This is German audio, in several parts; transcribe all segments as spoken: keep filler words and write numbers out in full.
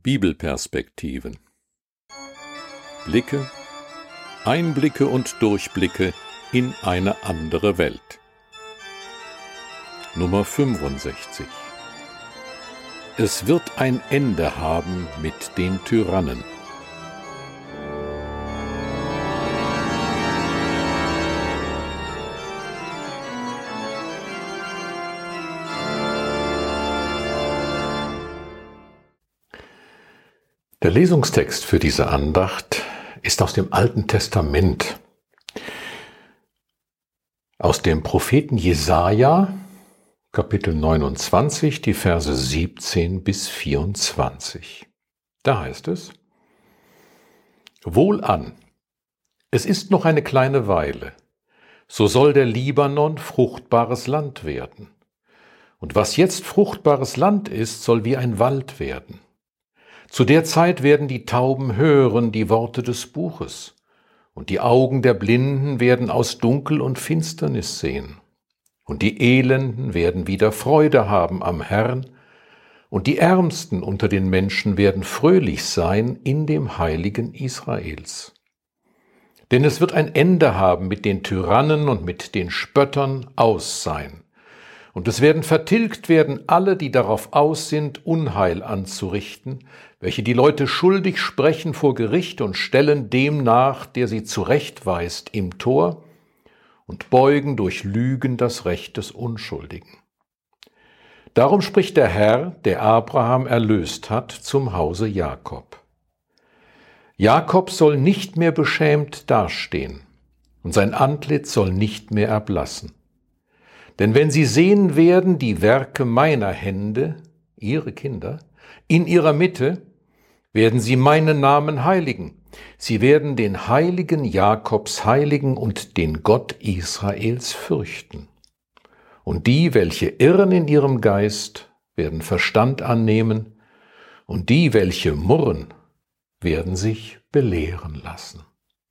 Bibelperspektiven. Blicke, Einblicke und Durchblicke in eine andere Welt. Nummer fünfundsechzig. Es wird ein Ende haben mit den Tyrannen. Der Lesungstext für diese Andacht ist aus dem Alten Testament, aus dem Propheten Jesaja, Kapitel neunundzwanzig, die Verse siebzehn bis vierundzwanzig. Da heißt es: Wohlan, es ist noch eine kleine Weile, so soll der Libanon fruchtbares Land werden. Und was jetzt fruchtbares Land ist, soll wie ein Wald werden. Zu der Zeit werden die Tauben hören die Worte des Buches, und die Augen der Blinden werden aus Dunkel und Finsternis sehen. Und die Elenden werden wieder Freude haben am Herrn, und die Ärmsten unter den Menschen werden fröhlich sein in dem Heiligen Israels. Denn es wird ein Ende haben mit den Tyrannen und mit den Spöttern aus sein. Und es werden vertilgt werden alle, die darauf aus sind, Unheil anzurichten, welche die Leute schuldig sprechen vor Gericht und stellen dem nach, der sie zurechtweist, im Tor und beugen durch Lügen das Recht des Unschuldigen. Darum spricht der Herr, der Abraham erlöst hat, zum Hause Jakob. Jakob soll nicht mehr beschämt dastehen, und sein Antlitz soll nicht mehr erblassen. Denn wenn sie sehen werden die Werke meiner Hände, ihre Kinder, in ihrer Mitte, werden sie meinen Namen heiligen. Sie werden den Heiligen Jakobs heiligen und den Gott Israels fürchten. Und die, welche irren in ihrem Geist, werden Verstand annehmen, und die, welche murren, werden sich belehren lassen.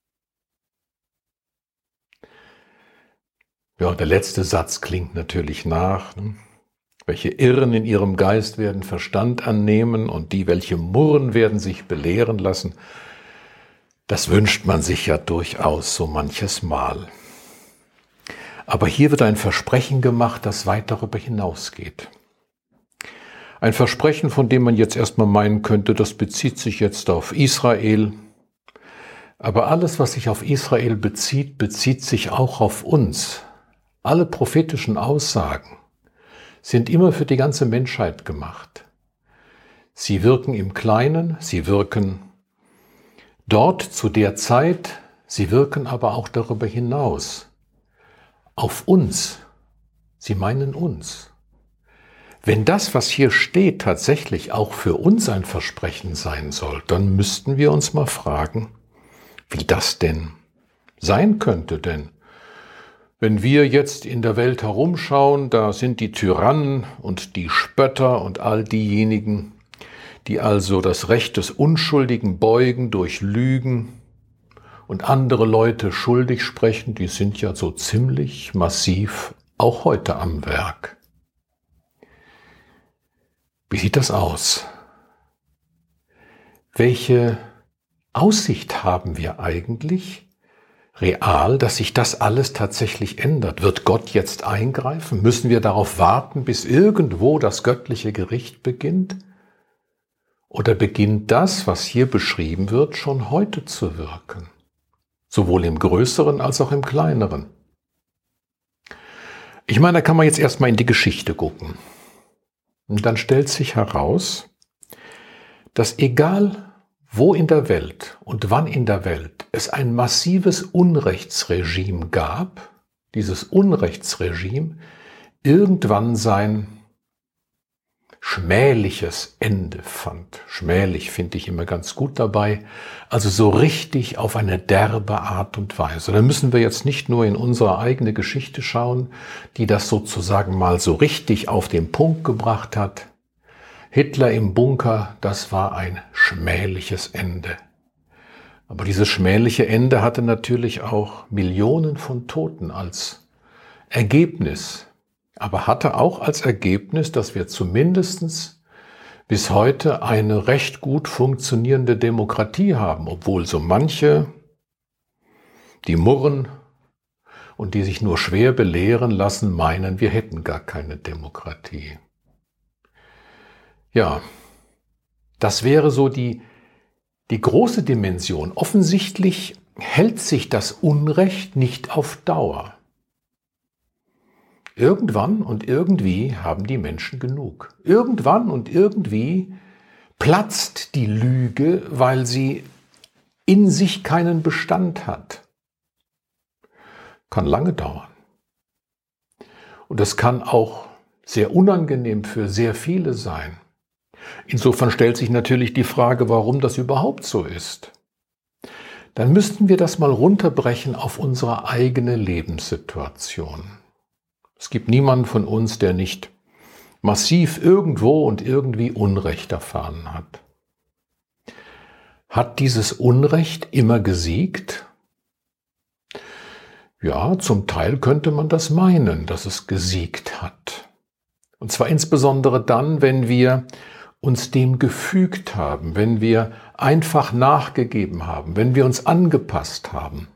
Ja, der letzte Satz klingt natürlich nach. Ne? Welche irren in ihrem Geist werden Verstand annehmen und die, welche murren, werden sich belehren lassen. Das wünscht man sich ja durchaus so manches Mal. Aber hier wird ein Versprechen gemacht, das weit darüber hinausgeht. Ein Versprechen, von dem man jetzt erstmal meinen könnte, das bezieht sich jetzt auf Israel. Aber alles, was sich auf Israel bezieht, bezieht sich auch auf uns. Alle prophetischen Aussagen sind immer für die ganze Menschheit gemacht. Sie wirken im Kleinen, sie wirken dort zu der Zeit, sie wirken aber auch darüber hinaus. Auf uns, sie meinen uns. Wenn das, was hier steht, tatsächlich auch für uns ein Versprechen sein soll, dann müssten wir uns mal fragen, wie das denn sein könnte, denn wenn wir jetzt in der Welt herumschauen, da sind die Tyrannen und die Spötter und all diejenigen, die also das Recht des Unschuldigen beugen durch Lügen und andere Leute schuldig sprechen, die sind ja so ziemlich massiv auch heute am Werk. Wie sieht das aus? Welche Aussicht haben wir eigentlich real, dass sich das alles tatsächlich ändert? Wird Gott jetzt eingreifen? Müssen wir darauf warten, bis irgendwo das göttliche Gericht beginnt? Oder beginnt das, was hier beschrieben wird, schon heute zu wirken? Sowohl im Größeren als auch im Kleineren. Ich meine, da kann man jetzt erstmal in die Geschichte gucken. Und dann stellt sich heraus, dass egal wo in der Welt und wann in der Welt es ein massives Unrechtsregime gab, dieses Unrechtsregime irgendwann sein schmähliches Ende fand. Schmählich finde ich immer ganz gut dabei, also so richtig auf eine derbe Art und Weise. Da müssen wir jetzt nicht nur in unsere eigene Geschichte schauen, die das sozusagen mal so richtig auf den Punkt gebracht hat. Hitler im Bunker, das war ein schmähliches Ende. Aber dieses schmähliche Ende hatte natürlich auch Millionen von Toten als Ergebnis. Aber hatte auch als Ergebnis, dass wir zumindest bis heute eine recht gut funktionierende Demokratie haben, obwohl so manche, die murren und die sich nur schwer belehren lassen, meinen, wir hätten gar keine Demokratie. Ja, das wäre so die, die große Dimension. Offensichtlich hält sich das Unrecht nicht auf Dauer. Irgendwann und irgendwie haben die Menschen genug. Irgendwann und irgendwie platzt die Lüge, weil sie in sich keinen Bestand hat. Kann lange dauern. Und es kann auch sehr unangenehm für sehr viele sein. Insofern stellt sich natürlich die Frage, warum das überhaupt so ist. Dann müssten wir das mal runterbrechen auf unsere eigene Lebenssituation. Es gibt niemanden von uns, der nicht massiv irgendwo und irgendwie Unrecht erfahren hat. Hat dieses Unrecht immer gesiegt? Ja, zum Teil könnte man das meinen, dass es gesiegt hat. Und zwar insbesondere dann, wenn wir uns dem gefügt haben, wenn wir einfach nachgegeben haben, wenn wir uns angepasst haben.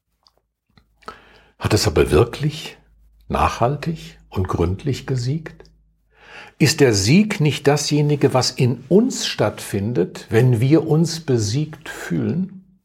Hat es aber wirklich nachhaltig und gründlich gesiegt? Ist der Sieg nicht dasjenige, was in uns stattfindet, wenn wir uns besiegt fühlen?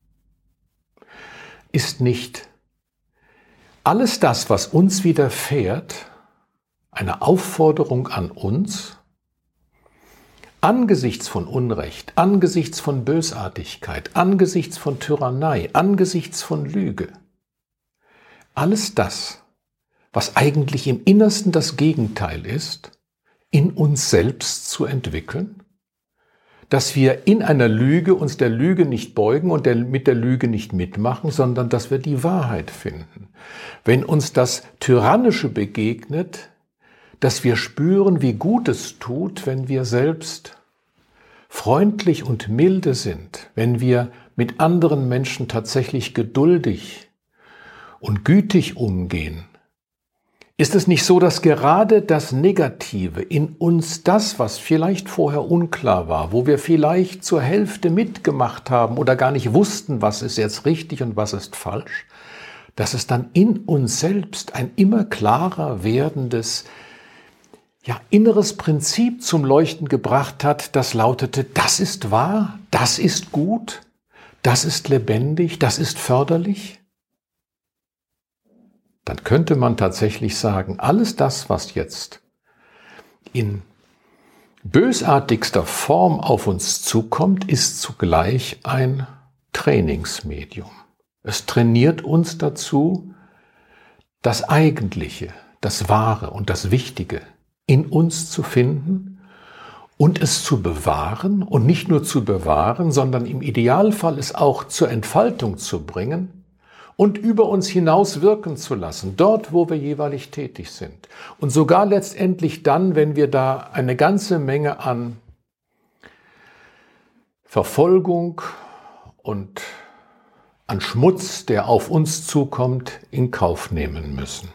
Ist nicht alles das, was uns widerfährt, eine Aufforderung an uns, angesichts von Unrecht, angesichts von Bösartigkeit, angesichts von Tyrannei, angesichts von Lüge, alles das, was eigentlich im Innersten das Gegenteil ist, in uns selbst zu entwickeln? Dass wir in einer Lüge uns der Lüge nicht beugen und der, mit der Lüge nicht mitmachen, sondern dass wir die Wahrheit finden. Wenn uns das Tyrannische begegnet, dass wir spüren, wie gut es tut, wenn wir selbst freundlich und milde sind, wenn wir mit anderen Menschen tatsächlich geduldig und gütig umgehen. Ist es nicht so, dass gerade das Negative in uns, das, was vielleicht vorher unklar war, wo wir vielleicht zur Hälfte mitgemacht haben oder gar nicht wussten, was ist jetzt richtig und was ist falsch, dass es dann in uns selbst ein immer klarer werdendes, ja, inneres Prinzip zum Leuchten gebracht hat, das lautete, das ist wahr, das ist gut, das ist lebendig, das ist förderlich? Dann könnte man tatsächlich sagen, alles das, was jetzt in bösartigster Form auf uns zukommt, ist zugleich ein Trainingsmedium. Es trainiert uns dazu, das Eigentliche, das Wahre und das Wichtige in uns zu finden und es zu bewahren und nicht nur zu bewahren, sondern im Idealfall es auch zur Entfaltung zu bringen und über uns hinaus wirken zu lassen, dort, wo wir jeweilig tätig sind. Und sogar letztendlich dann, wenn wir da eine ganze Menge an Verfolgung und an Schmutz, der auf uns zukommt, in Kauf nehmen müssen.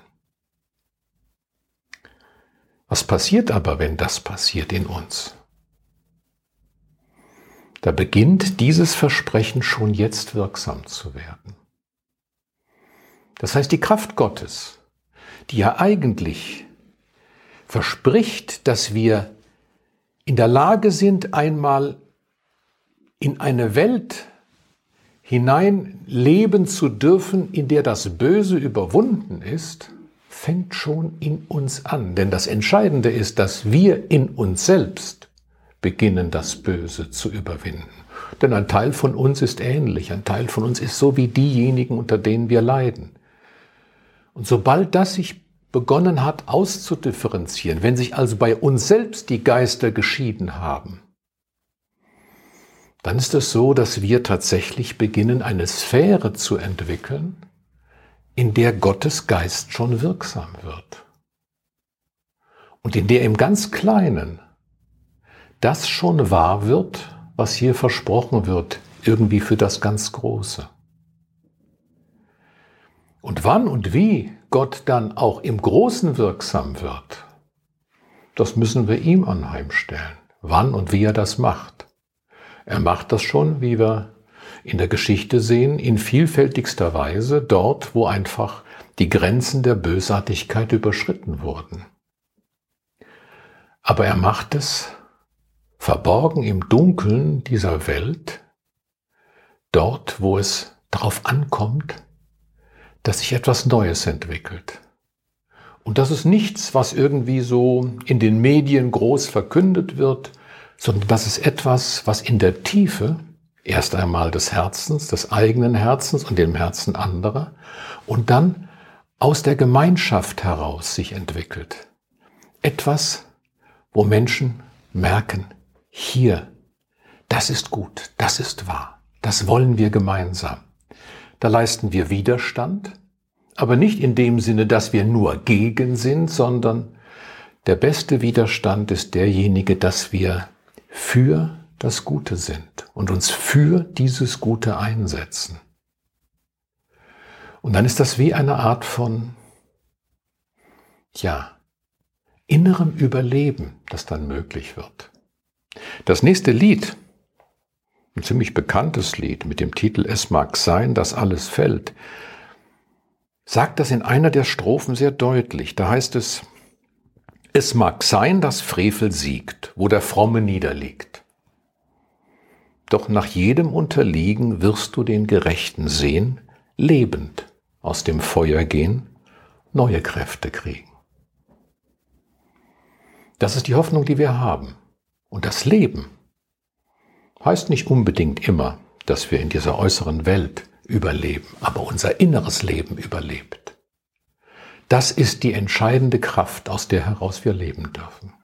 Was passiert aber, wenn das passiert in uns? Da beginnt dieses Versprechen schon jetzt wirksam zu werden. Das heißt, die Kraft Gottes, die ja eigentlich verspricht, dass wir in der Lage sind, einmal in eine Welt hinein leben zu dürfen, in der das Böse überwunden ist, fängt schon in uns an. Denn das Entscheidende ist, dass wir in uns selbst beginnen, das Böse zu überwinden. Denn ein Teil von uns ist ähnlich, ein Teil von uns ist so wie diejenigen, unter denen wir leiden. Und sobald das sich begonnen hat auszudifferenzieren, wenn sich also bei uns selbst die Geister geschieden haben, dann ist es so, dass wir tatsächlich beginnen, eine Sphäre zu entwickeln, in der Gottes Geist schon wirksam wird. Und in der im ganz Kleinen das schon wahr wird, was hier versprochen wird, irgendwie für das ganz Große. Und wann und wie Gott dann auch im Großen wirksam wird, das müssen wir ihm anheimstellen. wann und wie er das macht. Er macht das schon, wie wir in der Geschichte sehen, in vielfältigster Weise dort, wo einfach die Grenzen der Bösartigkeit überschritten wurden. Aber er macht es verborgen im Dunkeln dieser Welt, dort, wo es darauf ankommt, dass sich etwas Neues entwickelt. Und das ist nichts, was irgendwie so in den Medien groß verkündet wird, sondern das ist etwas, was in der Tiefe erst einmal des Herzens, des eigenen Herzens und dem Herzen anderer und dann aus der Gemeinschaft heraus sich entwickelt. Etwas, wo Menschen merken, hier, das ist gut, das ist wahr, das wollen wir gemeinsam. Da leisten wir Widerstand, aber nicht in dem Sinne, dass wir nur gegen sind, sondern der beste Widerstand ist derjenige, dass wir für das Gute sind und uns für dieses Gute einsetzen. Und dann ist das wie eine Art von, ja, innerem Überleben, das dann möglich wird. Das nächste Lied, ein ziemlich bekanntes Lied mit dem Titel Es mag sein, dass alles fällt, sagt das in einer der Strophen sehr deutlich. Da heißt es, es mag sein, dass Frevel siegt, wo der Fromme niederliegt. Doch nach jedem Unterliegen wirst du den Gerechten sehen, lebend aus dem Feuer gehen, neue Kräfte kriegen. Das ist die Hoffnung, die wir haben. Und das Leben heißt nicht unbedingt immer, dass wir in dieser äußeren Welt überleben, aber unser inneres Leben überlebt. Das ist die entscheidende Kraft, aus der heraus wir leben dürfen.